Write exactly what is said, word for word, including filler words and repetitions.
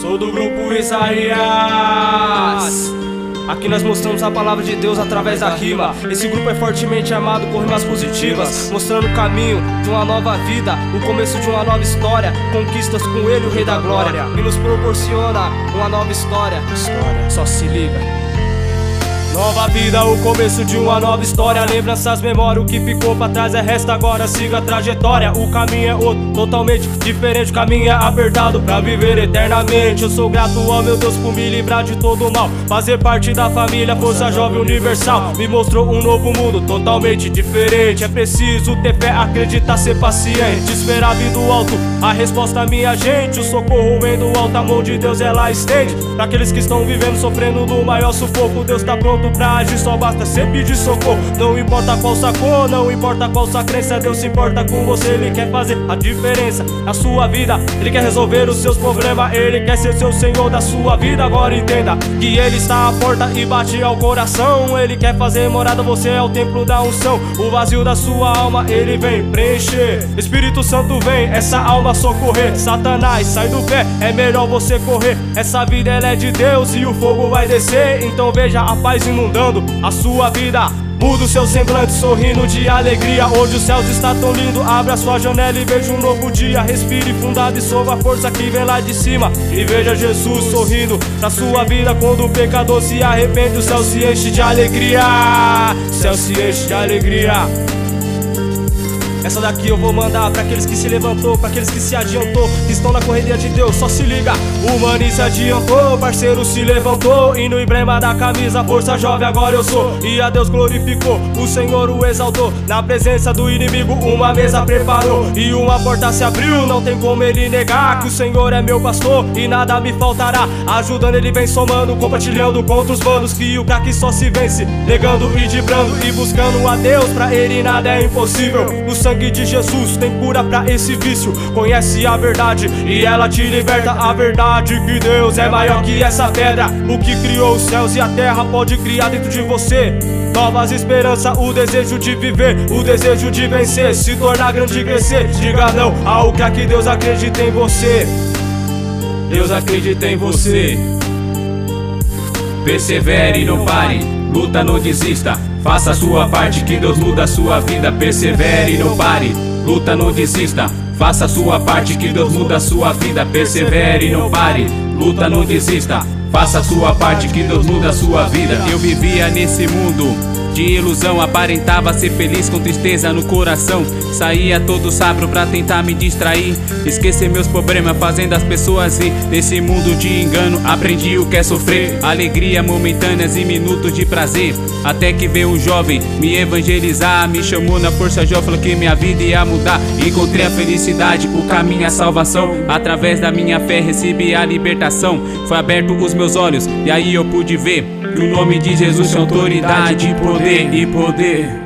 Sou do grupo Isaías. Aqui nós mostramos a palavra de Deus através da rima. Esse grupo é fortemente amado com rimas positivas, mostrando o caminho de uma nova vida, o começo de uma nova história, conquistas com ele, o Rei da Glória, e nos proporciona uma nova história. História, só se liga. Nova vida, o começo de uma nova história. Lembranças, memória, o que ficou pra trás é resto. Agora siga a trajetória. O caminho é outro, totalmente diferente. O caminho é apertado pra viver eternamente. Eu sou grato ao meu Deus por me livrar de todo o mal, fazer parte da família Força Jovem Universal. Me mostrou um novo mundo totalmente diferente. É preciso ter fé, acreditar, ser paciente, esperar vir do alto a resposta, minha gente. O socorro vem do alto, a mão de Deus ela estende pra aqueles que estão vivendo, sofrendo do maior sufoco. Deus tá pronto pra agir, só basta cê pedir socorro. Não importa qual sua cor, não importa qual sua crença, Deus se importa com você, Ele quer fazer a diferença na sua vida. Ele quer resolver os seus problemas, Ele quer ser seu Senhor da sua vida. Agora entenda que Ele está à porta e bate ao coração. Ele quer fazer morada, você é o templo da unção. O vazio da sua alma Ele vem preencher. Espírito Santo vem essa alma socorrer. Satanás, sai do pé, é melhor você correr. Essa vida ela é de Deus e o fogo vai descer. Então veja a paz inundando a sua vida. Muda o seu semblante, sorrindo de alegria. Hoje os céus estão tão lindos. Abra sua janela e veja um novo dia. Respire fundado e sob a força que vem lá de cima. E veja Jesus sorrindo pra sua vida. Quando o pecador se arrepende, o céu se enche de alegria. O céu se enche de alegria. Essa daqui eu vou mandar pra aqueles que se levantou, pra aqueles que se adiantou, que estão na correria de Deus, só se liga. O mano se adiantou, parceiro se levantou, e no emblema da camisa, Força Jovem agora eu sou. E a Deus glorificou, o Senhor o exaltou. Na presença do inimigo uma mesa preparou, e uma porta se abriu, não tem como ele negar que o Senhor é meu pastor e nada me faltará. Ajudando ele vem somando, compartilhando contra os manos, que o craque só se vence, negando e dibrando e buscando a Deus, pra ele nada é impossível. No sangue de Jesus tem cura pra esse vício. Conhece a verdade e ela te liberta. A verdade que Deus é maior que essa pedra. O que criou os céus e a terra pode criar dentro de você novas esperanças, o desejo de viver, o desejo de vencer, se tornar grande e crescer. Diga não ao que Deus acredita em você. Deus acredita em você. Persevere e não pare, luta, não desista. Faça a sua parte que Deus muda a sua vida. Persevere e não pare, luta, não desista. Faça a sua parte que Deus muda a sua vida. Persevere e não pare, luta, não desista. Faça a sua parte que Deus muda a sua vida. Eu vivia nesse mundo de ilusão, aparentava ser feliz com tristeza no coração. Saía todo sábado pra tentar me distrair, esquecer meus problemas, fazendo as pessoas rir. Nesse mundo de engano aprendi o que é sofrer, alegria momentâneas e minutos de prazer. Até que veio um jovem me evangelizar, me chamou na Força Jovem, falou que minha vida ia mudar. Encontrei a felicidade, o caminho, a salvação. Através da minha fé recebi a libertação. Foi aberto os meus olhos e aí eu pude ver que o nome de Jesus tem autoridade, poder e poder.